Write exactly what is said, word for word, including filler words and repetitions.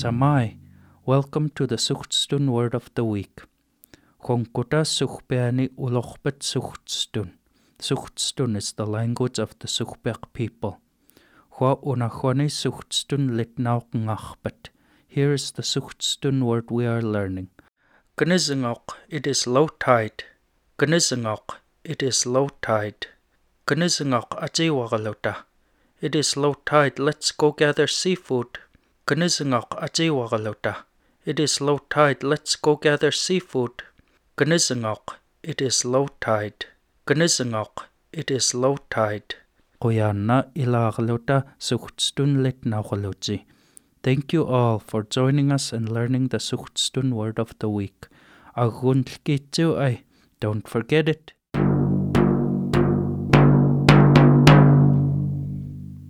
Tamai, welcome to the Suchtstun Word of the Week. Honkuta Suchpeani Ulochbet Suchtstun. Suchtstun is the language of the Suchbek people. Hua unachoni Suchtstun litnauk ngachbet. Here is the Suchtstun word we are learning. Gnizingok, it is low tide. Gnizingok, it is low tide. Gnizingok ajiwagalota. It is low tide, let's go gather seafood. Gnizingok ajiwagalota. It is low tide, let's go gather seafood. Gnizingok, it is low tide. Gnizingok, it is low tide. Qoyanna ilagalota Suchtstun litnaugaloji. Thank you all for joining us and learning the Suchtstun word of the week. Aguntlkitu ay, don't forget it.